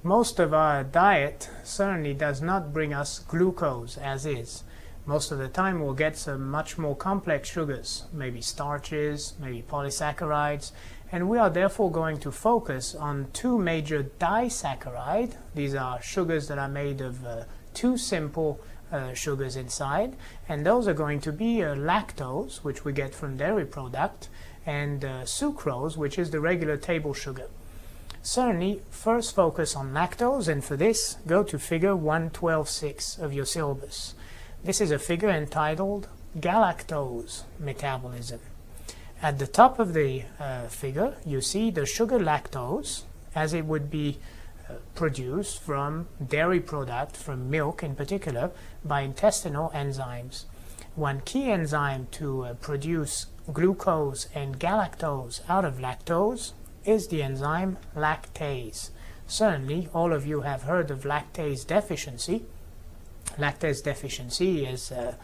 Most of our diet certainly does not bring us glucose as is. Most of the time we'll get some much more complex sugars, maybe starches, maybe polysaccharides, and we are therefore going to focus on two major disaccharides. These are sugars that are made of two simple sugars inside, and those are going to be lactose, which we get from dairy product, and sucrose, which is the regular table sugar. Certainly, first focus on lactose, and for this, go to figure 112.6 of your syllabus. This is a figure entitled Galactose Metabolism. At the top of the figure, you see the sugar lactose as it would be produced from dairy product, from milk in particular, by intestinal enzymes. One key enzyme to produce glucose and galactose out of lactose is the enzyme lactase. Certainly, all of you have heard of lactase deficiency. Lactase deficiency is a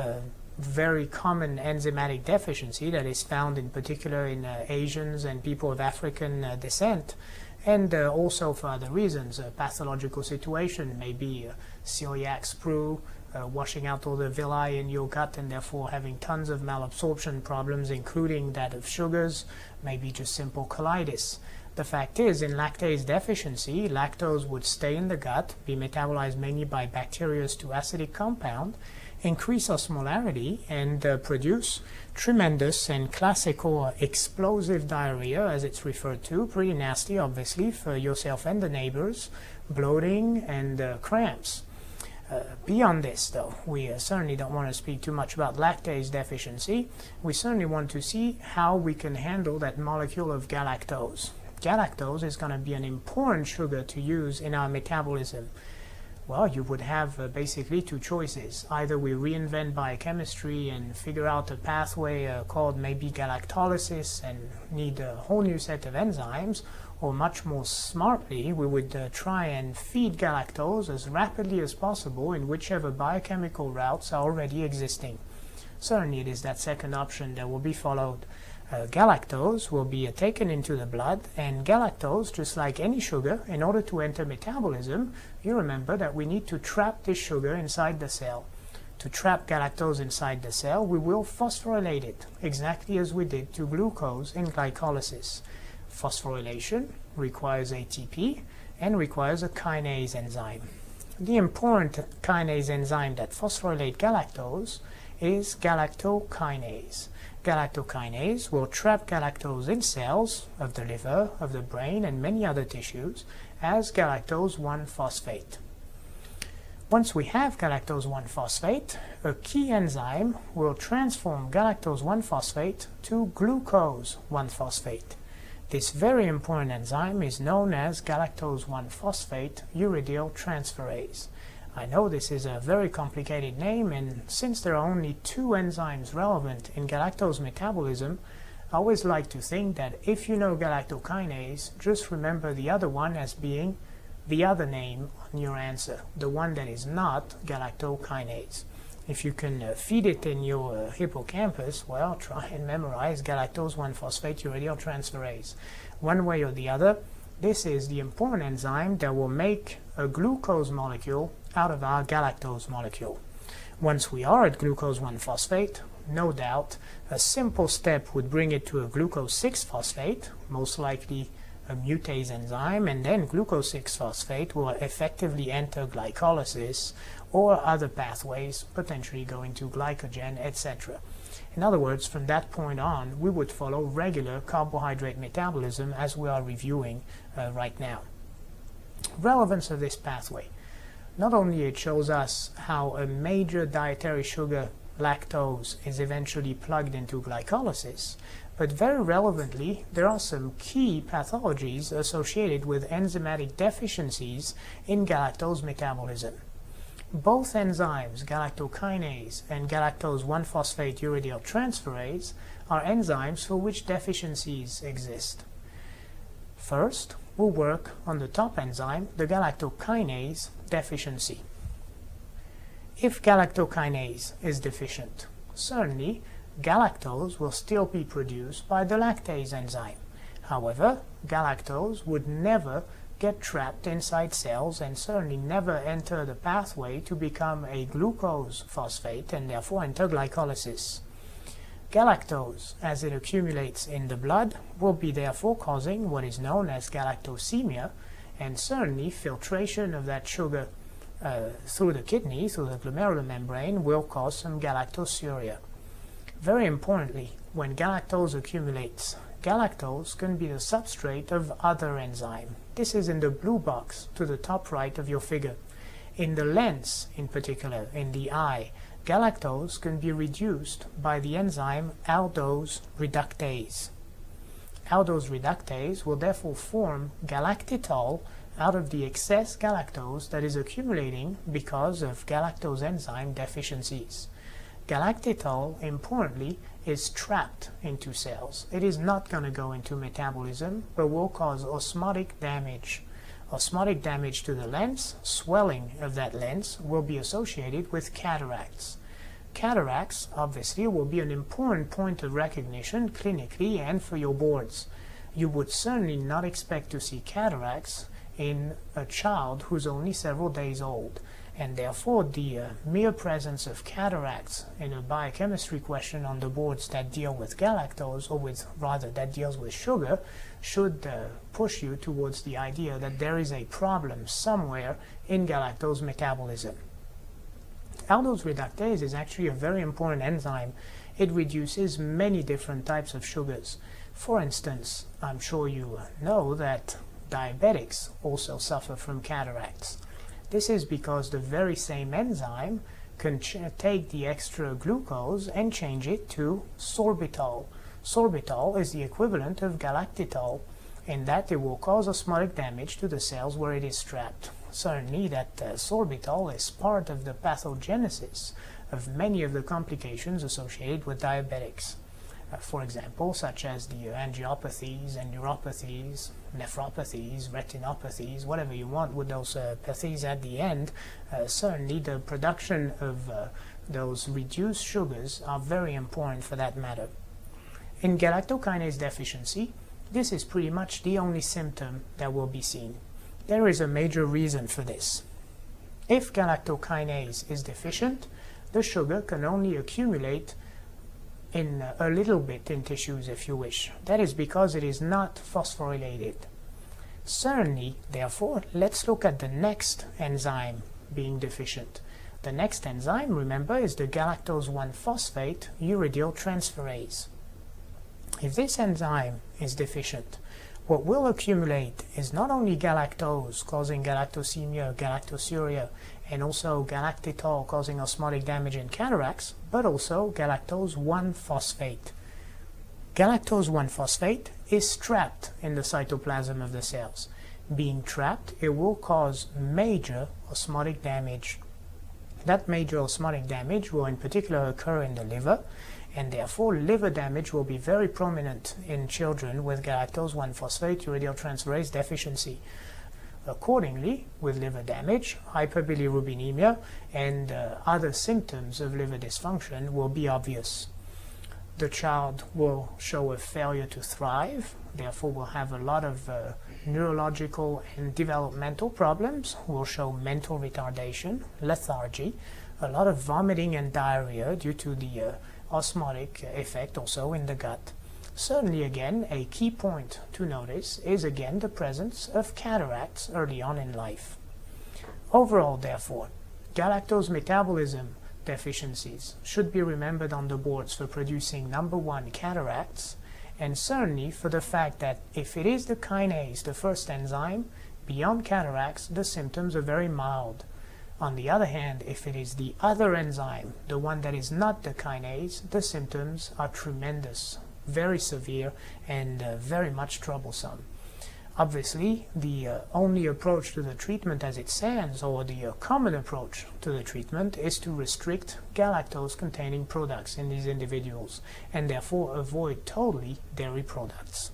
very common enzymatic deficiency that is found in particular in Asians and people of African descent, and also for other reasons. A pathological situation may be celiac sprue, washing out all the villi in your gut and therefore having tons of malabsorption problems, including that of sugars, maybe just simple colitis. The fact is, in lactase deficiency, lactose would stay in the gut, be metabolized mainly by bacterius to acidic compound, increase osmolarity, and produce tremendous and classical explosive diarrhea, as it's referred to, pretty nasty obviously for yourself and the neighbors, bloating and cramps. Beyond this, though, we certainly don't want to speak too much about lactase deficiency. We certainly want to see how we can handle that molecule of galactose. Galactose is going to be an important sugar to use in our metabolism. Well, you would have basically two choices. Either we reinvent biochemistry and figure out a pathway called maybe galactolysis and need a whole new set of enzymes, or much more smartly, we would try and feed galactose as rapidly as possible in whichever biochemical routes are already existing. Certainly it is that second option that will be followed. Galactose will be taken into the blood, and galactose, just like any sugar, in order to enter metabolism, you remember that we need to trap this sugar inside the cell. To trap galactose inside the cell, we will phosphorylate it, exactly as we did to glucose in glycolysis. Phosphorylation requires ATP and requires a kinase enzyme. The important kinase enzyme that phosphorylates galactose is galactokinase. Galactokinase will trap galactose in cells of the liver, of the brain, and many other tissues as galactose 1-phosphate. Once we have galactose 1-phosphate, a key enzyme will transform galactose 1-phosphate to glucose 1-phosphate. This very important enzyme is known as galactose 1-phosphate uridyl transferase. I know this is a very complicated name, and since there are only two enzymes relevant in galactose metabolism, I always like to think that if you know galactokinase, just remember the other one as being the other name on your answer, the one that is not galactokinase. If you can feed it in your hippocampus, well, try and memorize galactose 1-phosphate uridyl transferase. One way or the other, this is the important enzyme that will make a glucose molecule out of our galactose molecule. Once we are at glucose 1-phosphate, no doubt, a simple step would bring it to a glucose 6-phosphate, most likely a mutase enzyme, and then glucose 6-phosphate will effectively enter glycolysis or other pathways, potentially going to glycogen, etc. In other words, from that point on, we would follow regular carbohydrate metabolism as we are reviewing right now. Relevance of this pathway. Not only it shows us how a major dietary sugar, lactose, is eventually plugged into glycolysis, but very relevantly, there are some key pathologies associated with enzymatic deficiencies in galactose metabolism. Both enzymes, galactokinase and galactose 1-phosphate uridyl transferase, are enzymes for which deficiencies exist. First, we'll work on the top enzyme, the galactokinase deficiency. If galactokinase is deficient, certainly galactose will still be produced by the lactase enzyme. However, galactose would never get trapped inside cells and certainly never enter the pathway to become a glucose phosphate and therefore enter glycolysis. Galactose, as it accumulates in the blood, will be therefore causing what is known as galactosemia, and certainly filtration of that sugar through the kidney, through the glomerular membrane, will cause some galactosuria. Very importantly, when galactose accumulates, galactose can be the substrate of other enzyme. This is in the blue box to the top right of your figure. In the lens, in particular, in the eye, galactose can be reduced by the enzyme aldose reductase. Aldose reductase will therefore form galactitol out of the excess galactose that is accumulating because of galactose enzyme deficiencies. Galactitol, importantly, is trapped into cells. It is not going to go into metabolism, but will cause osmotic damage. Osmotic damage to the lens, swelling of that lens, will be associated with cataracts. Cataracts, obviously, will be an important point of recognition clinically and for your boards. You would certainly not expect to see cataracts in a child who's only several days old, and therefore the mere presence of cataracts in a biochemistry question on the boards that deal with galactose, or that deals with sugar, should push you towards the idea that there is a problem somewhere in galactose metabolism. Aldose reductase is actually a very important enzyme. It reduces many different types of sugars. For instance, I'm sure you know that diabetics also suffer from cataracts. This is because the very same enzyme can take the extra glucose and change it to sorbitol. Sorbitol is the equivalent of galactitol, in that it will cause osmotic damage to the cells where it is trapped. Certainly that sorbitol is part of the pathogenesis of many of the complications associated with diabetics. For example, such as the angiopathies and neuropathies, nephropathies, retinopathies, whatever you want with those pathies at the end. Certainly the production of those reduced sugars are very important for that matter. In galactokinase deficiency, this is pretty much the only symptom that will be seen. There is a major reason for this. If galactokinase is deficient, the sugar can only accumulate in a little bit in tissues, if you wish. That is because it is not phosphorylated. Certainly, therefore, let's look at the next enzyme being deficient. The next enzyme, remember, is the galactose 1-phosphate uridyl transferase. If this enzyme is deficient, what will accumulate is not only galactose causing galactosemia, galactosuria, and also galactitol causing osmotic damage in cataracts, but also galactose 1-phosphate. Galactose 1-phosphate is trapped in the cytoplasm of the cells. Being trapped, it will cause major osmotic damage. That major osmotic damage will in particular occur in the liver, and therefore liver damage will be very prominent in children with galactose 1-phosphate uridyl transferase deficiency. Accordingly, with liver damage, hyperbilirubinemia and other symptoms of liver dysfunction will be obvious. The child will show a failure to thrive, therefore will have a lot of neurological and developmental problems, will show mental retardation, lethargy, a lot of vomiting and diarrhea due to the osmotic effect also in the gut. Certainly, again, a key point to notice is again the presence of cataracts early on in life. Overall, therefore, galactose metabolism deficiencies should be remembered on the boards for producing number one, cataracts, and certainly for the fact that if it is the kinase, the first enzyme, beyond cataracts, the symptoms are very mild. On the other hand, if it is the other enzyme, the one that is not the kinase, the symptoms are tremendous, very severe, and very much troublesome. Obviously, the only approach to the treatment as it stands, or the common approach to the treatment, is to restrict galactose-containing products in these individuals, and therefore avoid totally dairy products.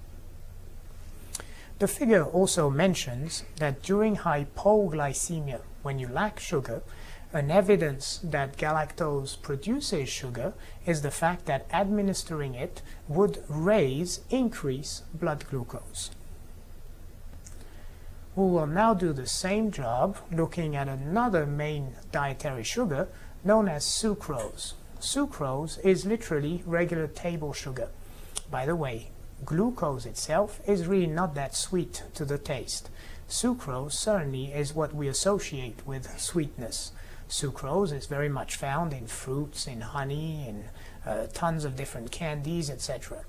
The figure also mentions that during hypoglycemia, when you lack sugar, an evidence that galactose produces sugar is the fact that administering it would increase blood glucose. We will now do the same job looking at another main dietary sugar known as sucrose. Sucrose is literally regular table sugar. By the way, glucose itself is really not that sweet to the taste. Sucrose certainly is what we associate with sweetness. Sucrose is very much found in fruits, in honey, in tons of different candies, etc.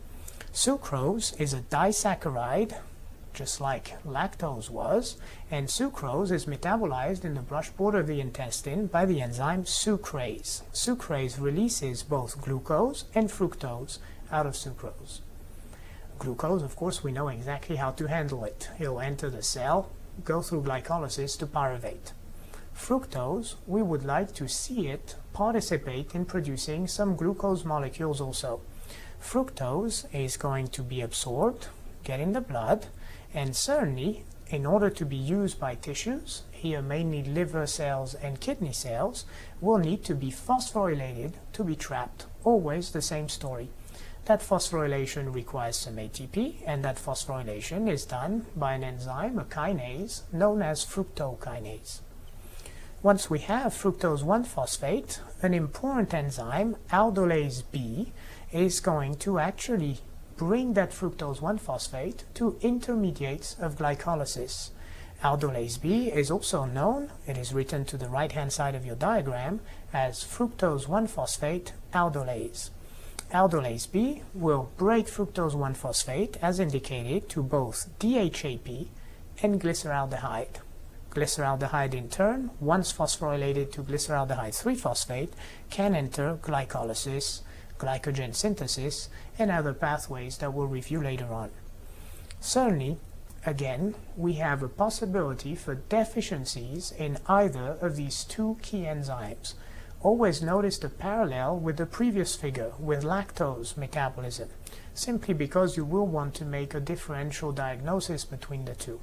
Sucrose is a disaccharide, just like lactose was, and sucrose is metabolized in the brush border of the intestine by the enzyme sucrase. Sucrase releases both glucose and fructose out of sucrose. Glucose, of course, we know exactly how to handle it. It'll enter the cell, go through glycolysis to pyruvate. Fructose, we would like to see it participate in producing some glucose molecules also. Fructose is going to be absorbed, get in the blood, and certainly, in order to be used by tissues, here mainly liver cells and kidney cells, will need to be phosphorylated to be trapped. Always the same story. That phosphorylation requires some ATP, and that phosphorylation is done by an enzyme, a kinase, known as fructokinase. Once we have fructose 1-phosphate, an important enzyme, aldolase B, is going to actually bring that fructose 1-phosphate to intermediates of glycolysis. Aldolase B is also known, it is written to the right-hand side of your diagram, as fructose 1-phosphate aldolase. Aldolase B will break fructose 1-phosphate, as indicated, to both DHAP and glyceraldehyde. Glyceraldehyde in turn, once phosphorylated to glyceraldehyde 3-phosphate, can enter glycolysis, glycogen synthesis, and other pathways that we'll review later on. Certainly, again, we have a possibility for deficiencies in either of these two key enzymes. Always notice the parallel with the previous figure, with lactose metabolism, simply because you will want to make a differential diagnosis between the two.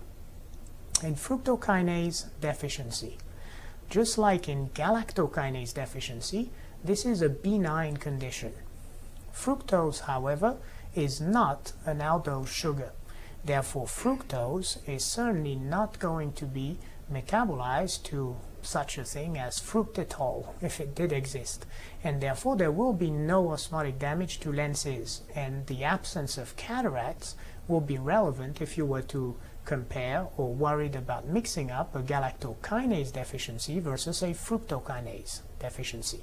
In fructokinase deficiency, just like in galactokinase deficiency, this is a benign condition. Fructose, however, is not an aldose sugar. Therefore, fructose is certainly not going to be metabolized to such a thing as fructitol, if it did exist. And therefore, there will be no osmotic damage to lenses, and the absence of cataracts will be relevant if you were to compare or worried about mixing up a galactokinase deficiency versus a fructokinase deficiency.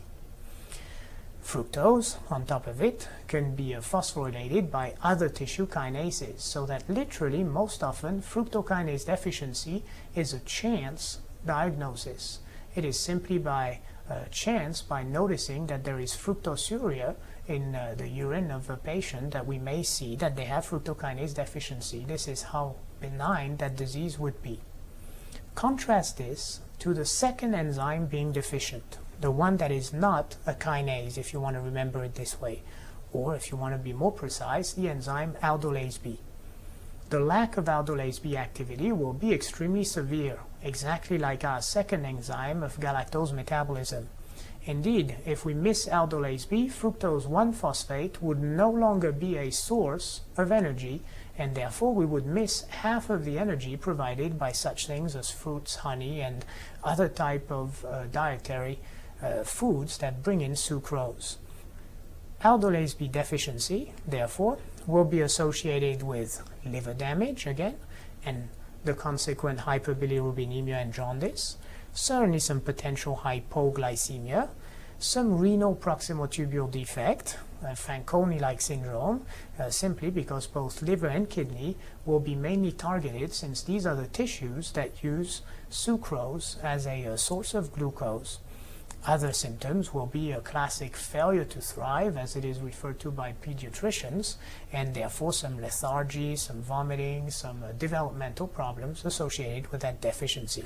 Fructose, on top of it, can be phosphorylated by other tissue kinases, so that literally most often fructokinase deficiency is a chance diagnosis. It is simply by chance, by noticing that there is fructosuria in the urine of a patient, that we may see that they have fructokinase deficiency. This is how benign that disease would be. Contrast this to the second enzyme being deficient, the one that is not a kinase, if you want to remember it this way, or if you want to be more precise, the enzyme aldolase B. The lack of aldolase B activity will be extremely severe, exactly like our second enzyme of galactose metabolism. Indeed, if we miss aldolase B, fructose 1-phosphate would no longer be a source of energy, and therefore we would miss half of the energy provided by such things as fruits, honey, and other type of dietary foods that bring in sucrose. Aldolase B deficiency, therefore, will be associated with liver damage again, and the consequent hyperbilirubinemia and jaundice, certainly some potential hypoglycemia, some renal proximal tubule defect, Fanconi-like syndrome, simply because both liver and kidney will be mainly targeted, since these are the tissues that use sucrose as a source of glucose. Other symptoms will be a classic failure to thrive, as it is referred to by pediatricians, and therefore some lethargy, some vomiting, some developmental problems associated with that deficiency.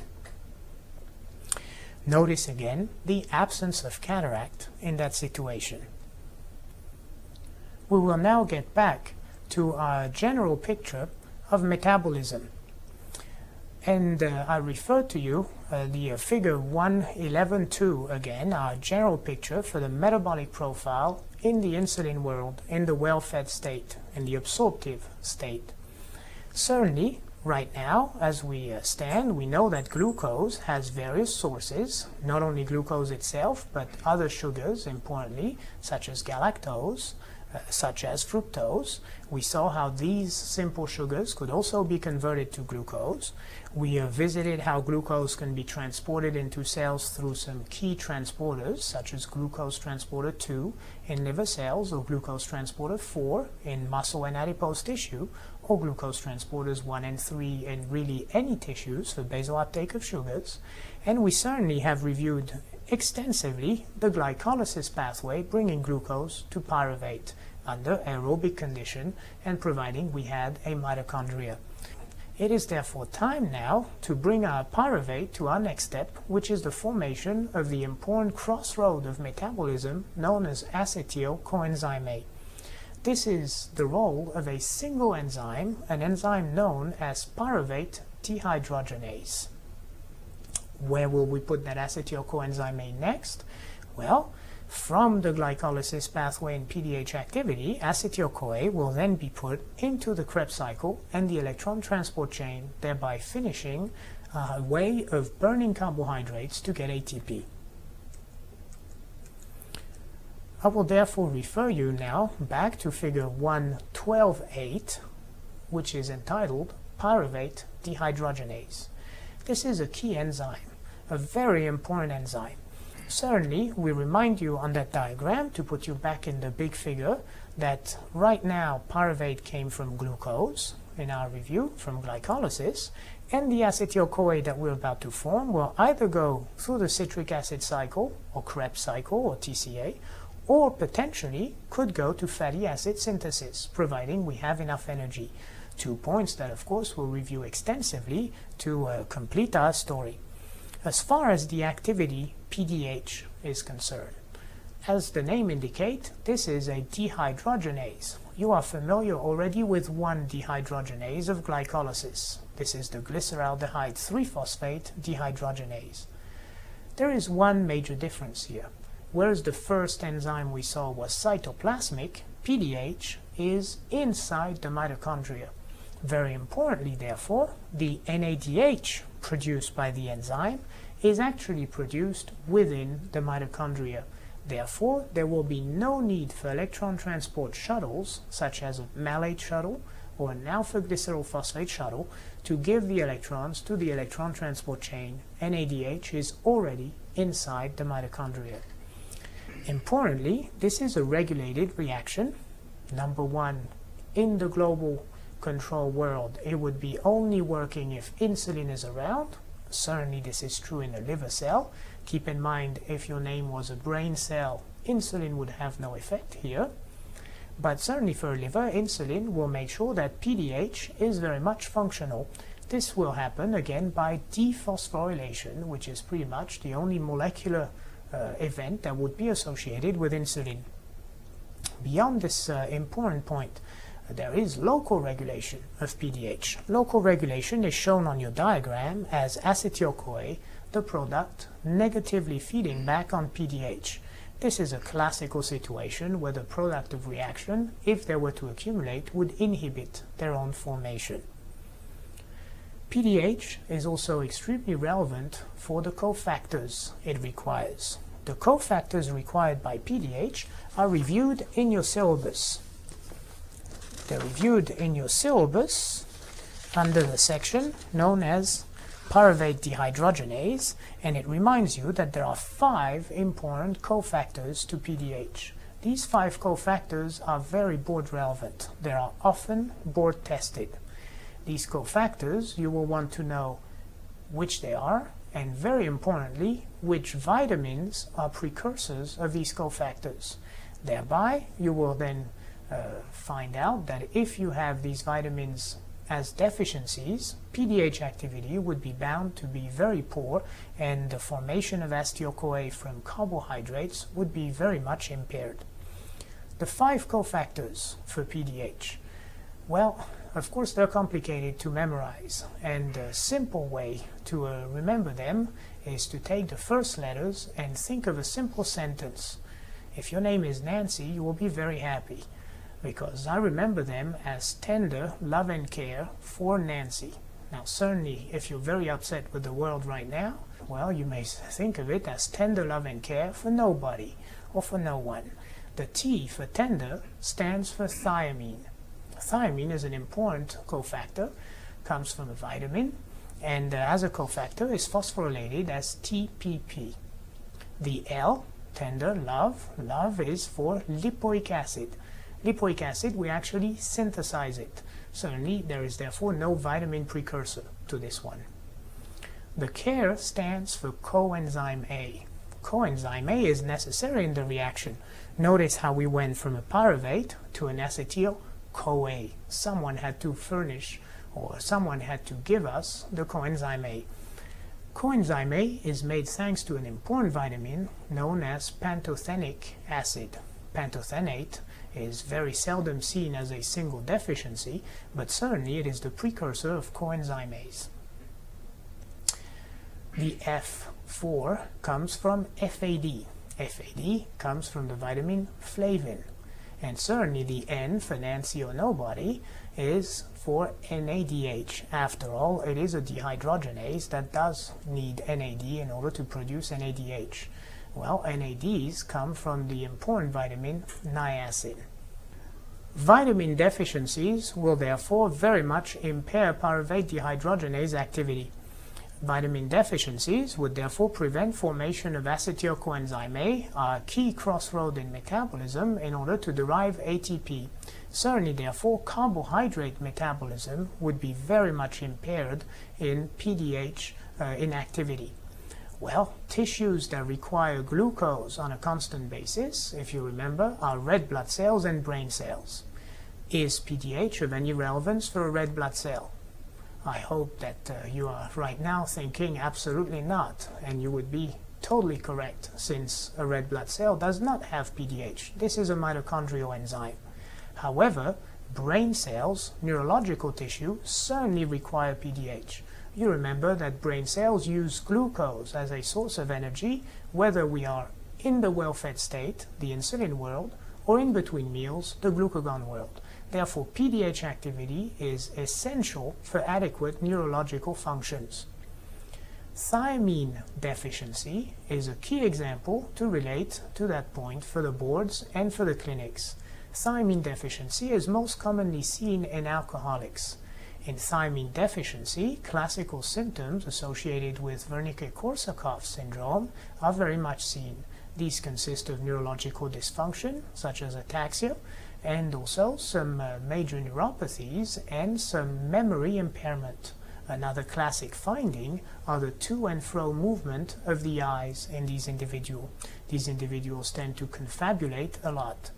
Notice again the absence of cataract in that situation. We will now get back to our general picture of metabolism. And I refer to you the figure 1.11.2 again, our general picture for the metabolic profile in the insulin world, in the well-fed state, in the absorptive state. Certainly, Right now, as we stand, we know that glucose has various sources, not only glucose itself, but other sugars, importantly, such as galactose, such as fructose. We saw how these simple sugars could also be converted to glucose. We visited how glucose can be transported into cells through some key transporters, such as glucose transporter 2 in liver cells, or glucose transporter 4 in muscle and adipose tissue, or glucose transporters 1 and 3 in really any tissues for basal uptake of sugars. And we certainly have reviewed extensively the glycolysis pathway, bringing glucose to pyruvate under aerobic condition and providing we had a mitochondria. It is therefore time now to bring our pyruvate to our next step, which is the formation of the important crossroad of metabolism known as acetyl coenzyme A. This is the role of a single enzyme, an enzyme known as pyruvate dehydrogenase. Where will we put that acetyl coenzyme A next? Well, from the glycolysis pathway and PDH activity, acetyl-CoA will then be put into the Krebs cycle and the electron transport chain, thereby finishing a way of burning carbohydrates to get ATP. I will therefore refer you now back to figure 1.12.8, which is entitled pyruvate dehydrogenase. This is a key enzyme, a very important enzyme. Certainly, we remind you on that diagram, to put you back in the big figure, that right now pyruvate came from glucose in our review, from glycolysis, and the acetyl-CoA that we're about to form will either go through the citric acid cycle, or Krebs cycle, or TCA, or potentially could go to fatty acid synthesis, providing we have enough energy. 2 points that, of course, we'll review extensively to complete our story. As far as the activity PDH is concerned, as the name indicates, this is a dehydrogenase. You are familiar already with one dehydrogenase of glycolysis. This is the glyceraldehyde 3-phosphate dehydrogenase. There is one major difference here. Whereas the first enzyme we saw was cytoplasmic, PDH is inside the mitochondria. Very importantly, therefore, the NADH produced by the enzyme is actually produced within the mitochondria. Therefore, there will be no need for electron transport shuttles, such as a malate shuttle or an alpha-glycerol phosphate shuttle, to give the electrons to the electron transport chain. NADH is already inside the mitochondria. Importantly, this is a regulated reaction. Number one, in the global control world, it would be only working if insulin is around. Certainly this is true in a liver cell. Keep in mind, if your name was a brain cell, insulin would have no effect here. But certainly for a liver, insulin will make sure that PDH is very much functional. This will happen again by dephosphorylation, which is pretty much the only molecular event that would be associated with insulin. Beyond this important point, there is local regulation of PDH. Local regulation is shown on your diagram as acetyl-CoA, the product, negatively feeding back on PDH. This is a classical situation where the product of reaction, if they were to accumulate, would inhibit their own formation. PDH is also extremely relevant for the cofactors it requires. The cofactors required by PDH are reviewed in your syllabus. They're reviewed in your syllabus under the section known as pyruvate dehydrogenase, and it reminds you that there are 5 important cofactors to PDH. These 5 cofactors are very board relevant. They are often board tested. These cofactors, you will want to know which they are, and very importantly, which vitamins are precursors of these cofactors. Thereby, you will then find out that if you have these vitamins as deficiencies, PDH activity would be bound to be very poor, and the formation of acetyl-CoA from carbohydrates would be very much impaired. The 5 cofactors for PDH. Well, of course, they're complicated to memorize, and a simple way to remember them is to take the first letters and think of a simple sentence. If your name is Nancy, you will be very happy, because I remember them as tender love and care for Nancy. Now certainly if you're very upset with the world right now, well, you may think of it as tender love and care for nobody or for no one. The T for tender stands for thiamine. Thiamine is an important cofactor, comes from a vitamin, and as a cofactor is phosphorylated as TPP. The L, tender, love, love is for lipoic acid. Lipoic acid, we actually synthesize it. Certainly there is therefore no vitamin precursor to this one. The care stands for coenzyme A. Coenzyme A is necessary in the reaction. Notice how we went from a pyruvate to an acetyl-CoA. Someone had to furnish, or someone had to give us the coenzyme A. Coenzyme A is made thanks to an important vitamin known as pantothenic acid. Pantothenate is very seldom seen as a single deficiency, but certainly it is the precursor of coenzyme A's. The F4 comes from FAD. FAD comes from the vitamin flavin. And certainly the N for Nancy or nobody is for NADH. After all, it is a dehydrogenase that does need NAD in order to produce NADH. Well, NADs come from the important vitamin niacin. Vitamin deficiencies will therefore very much impair pyruvate dehydrogenase activity. Vitamin deficiencies would therefore prevent formation of acetylcoenzyme A, a key crossroad in metabolism, in order to derive ATP. Certainly, therefore, carbohydrate metabolism would be very much impaired in PDH inactivity. Well, tissues that require glucose on a constant basis, if you remember, are red blood cells and brain cells. Is PDH of any relevance for a red blood cell? I hope that you are right now thinking absolutely not, and you would be totally correct, since a red blood cell does not have PDH. This is a mitochondrial enzyme. However, brain cells, neurological tissue, certainly require PDH. You remember that brain cells use glucose as a source of energy, whether we are in the well-fed state, the insulin world, or in between meals, the glucagon world. Therefore, PDH activity is essential for adequate neurological functions. Thiamine deficiency is a key example to relate to that point for the boards and for the clinics. Thiamine deficiency is most commonly seen in alcoholics. In thiamine deficiency, classical symptoms associated with Wernicke-Korsakoff syndrome are very much seen. These consist of neurological dysfunction, such as ataxia, and also some major neuropathies and some memory impairment. Another classic finding are the to and fro movement of the eyes in these individuals. These individuals tend to confabulate a lot.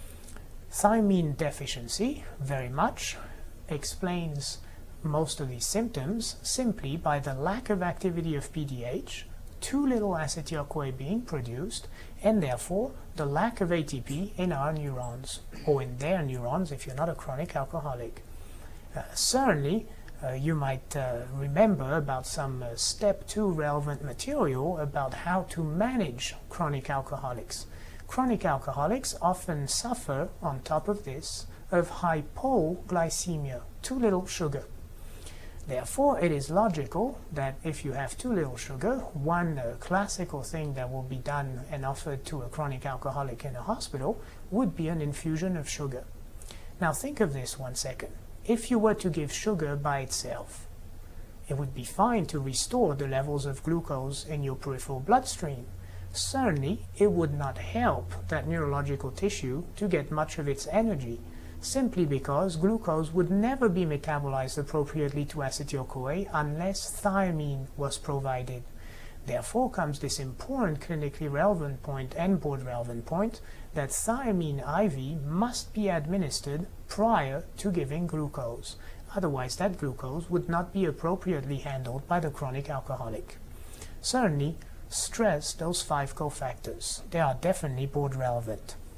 Thiamine deficiency very much explains most of these symptoms simply by the lack of activity of PDH, too little acetyl-CoA being produced, and therefore the lack of ATP in our neurons, or in their neurons if you're not a chronic alcoholic. Certainly, you might remember about some step 2 relevant material about how to manage chronic alcoholics. Chronic alcoholics often suffer, on top of this, of hypoglycemia, too little sugar. Therefore, it is logical that if you have too little sugar, one classical thing that will be done and offered to a chronic alcoholic in a hospital would be an infusion of sugar. Now think of this 1 second. If you were to give sugar by itself, it would be fine to restore the levels of glucose in your peripheral bloodstream. Certainly, it would not help that neurological tissue to get much of its energy, simply because glucose would never be metabolized appropriately to acetyl-CoA unless thiamine was provided. Therefore comes this important clinically relevant point and board relevant point that thiamine IV must be administered prior to giving glucose. Otherwise, that glucose would not be appropriately handled by the chronic alcoholic. Certainly, stress those 5 cofactors. They are definitely board relevant.